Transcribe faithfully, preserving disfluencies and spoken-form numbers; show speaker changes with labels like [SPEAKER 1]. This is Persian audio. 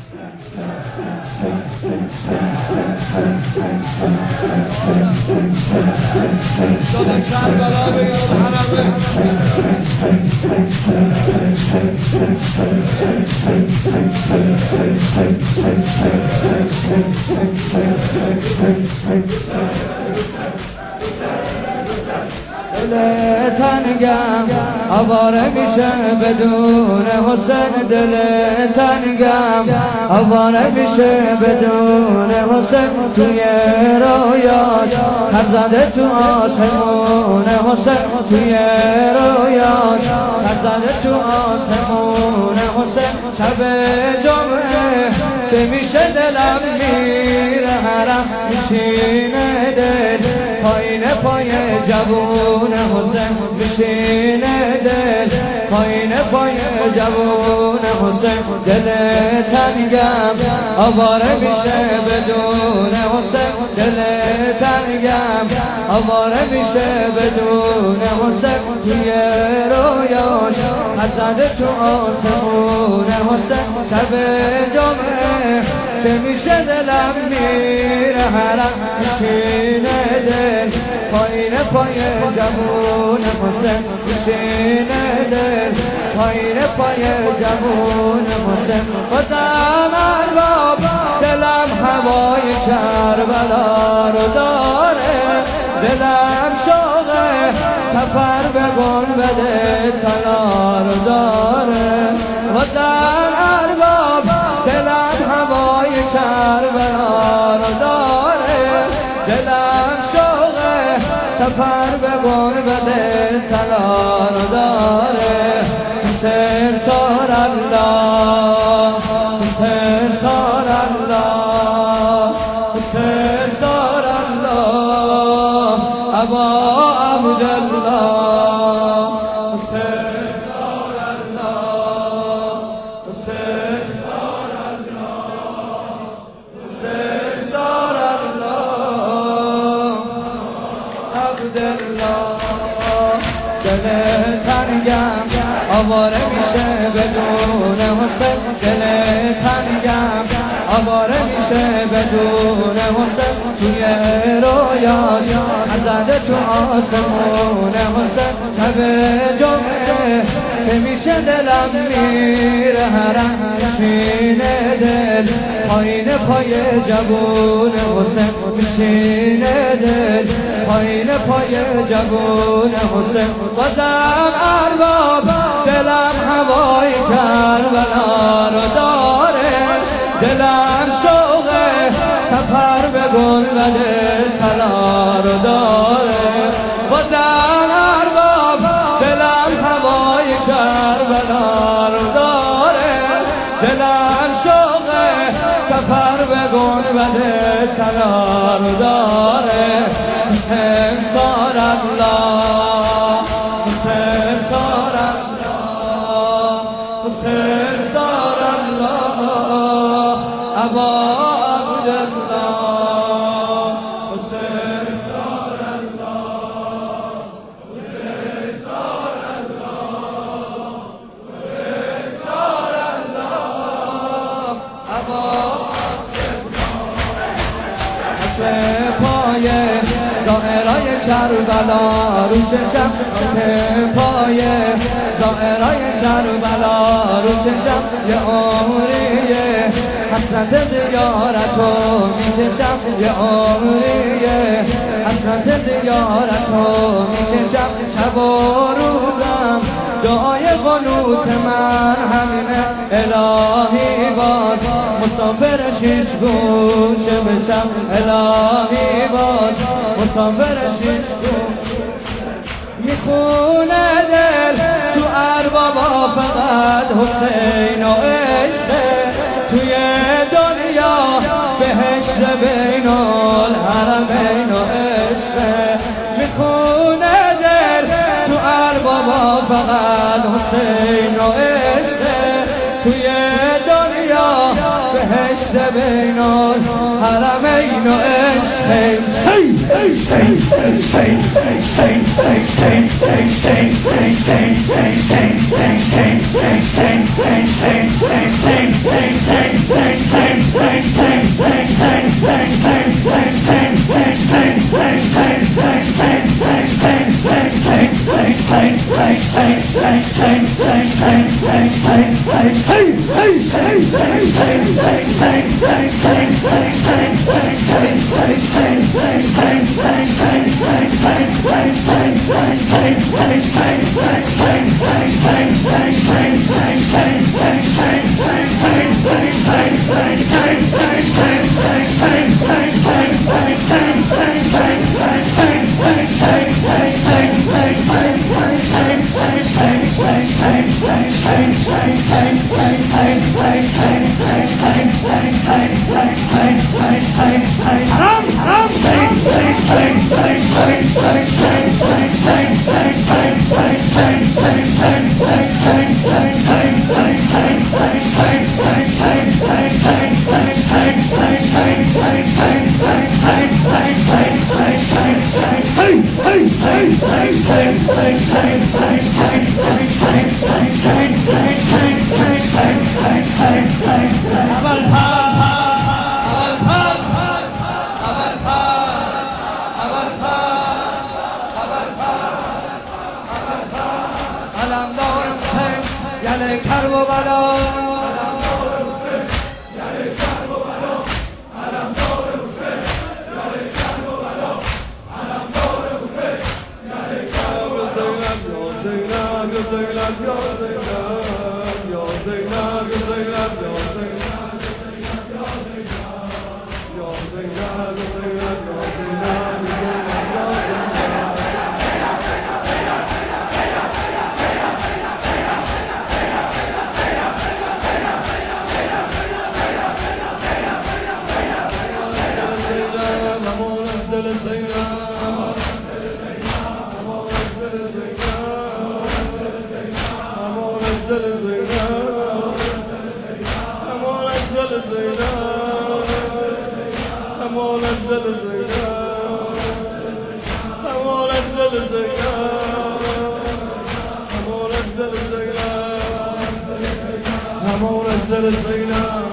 [SPEAKER 1] شده کربلا به یاد حرمه
[SPEAKER 2] دل تنگم آواره میشه بدون حسین، دل تنگم آواره میشه بدون حسین، توی رویاش پر زده تو آسمون حسین، توی رویاش پر زده تو آسمون حسین. شب جمعه که میشه دلم میره حرم میشینه دل پایین پای جوون حسین، میشینه دل پایین پای جوون حسین. دل تنگم آواره میشه بدون حسین، دل تنگم آواره میشه بدون حسین، توی رویاش حزده تو آسمون حسین. شب جمعه که میشه دلم میره حرم میشینه دل پایین پای جوون حسین، میشینه دل پایین پای جوون حسین. بازم ارباب دلم هوای کربلا رو داره، دلم شوق سفر به گنبد طلا رو داره. بازم ارباب دلم هوای کربلا رو داره، دلم شوق سفر به گنبد طلا رو داره. حسین سار الله، حسین سار الله، حسین سار الله، ابا عبدالله، حسین سار الله، حسین سار الله، حسین سار الله، عبدالله. دل تنگم آواره میشه بدون حسین، دل تنگم آواره میشه بدون حسین، توی رویاش حزده تو آسمون حسین. شب جمعه که میشه دلم میره حرم میشینه دل پایین پای جوون حسین، میشینه دل پایین پای جوون حسین. بازم ارباب دلم هوای کربلا رو داره، دلم شوق سفر به گنبد طلا رو داره. بازم ارباب دلم هوای کربلا رو داره، دلم شوق سفر به گنبد طلا رو داره. حسین سار الله، حسین سار الله، حسین سار الله، ابا عبدالله، حسین سار الله، حسین سار الله، حسین سار الله، ابا عبدالله. پای دائرای کربلا رو چشم، پای دائرای کربلا رو چشم، یه عمریه حسرت زیارتو میکشم، یه عمریه حسرت زیارتو میکشم. شب و روزم دعای قنوت من همینه، الهی باز مسافر شیش گوشه بشم، الهی باز مسافر شیش گوشه. میخونه دل تو اربابا فقط حسین و عشقه، توی دنیا بهشت بین الحرمین و عشقه. میخونه دل تو اربابا فقط حسین و عشقه، توی دنیا بهشت بین الحرمین و عشقه. Thank you. منزل الزينب